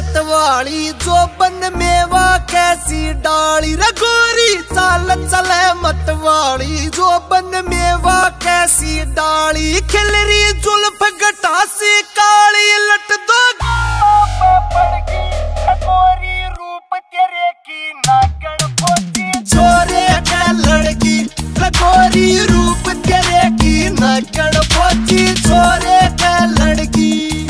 मतवाली जो बन मेवा कैसी डाली रे गोरी चाल चले मतवाली जो बन मेवा कैसी डाली खिलरी जुल्फ गटासी काली लट दो पड़गी गोरी रूप तेरे की नागण पोती छोरे के लड़की गोरी रूप तेरे की नागण पोती छोरे के लड़की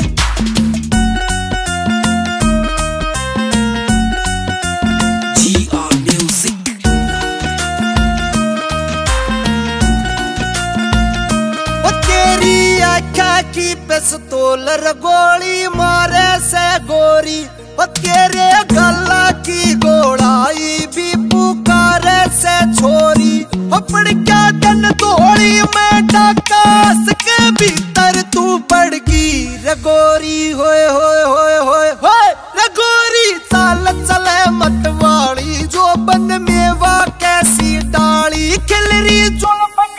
की पिस्तौल गोली मारे से गोरी और तेरे गला की गोलाई भी पुकारे से छोरी अपने क्या दन दौड़ी में डाकास के भीतर तू पड़गी रे गोरी होए होए होए होए होए रे गोरी चाल चले मतवाली जो बन मेवा कैसी डाली खिलरी जो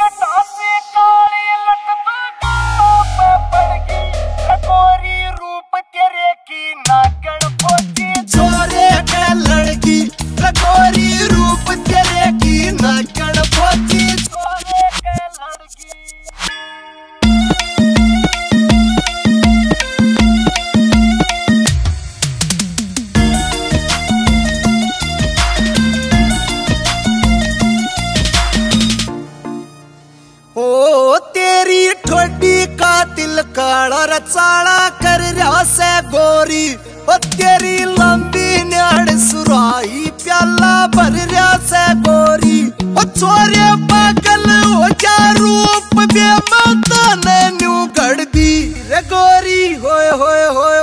छोरे के लड़की गोरी रूप तेरे की नागण पोती छोरे के लड़की ओ तेरी ठोडी का दिल काला रचाड़ा कर रहा से गोरी ओ तेरी लंबी न्याड़ सुराही प्याला भर रहा से गोरी ओ छोरे पागल हो जा रूप बेमाता ने न्यू गड़ दी रे गोरी होए होए होए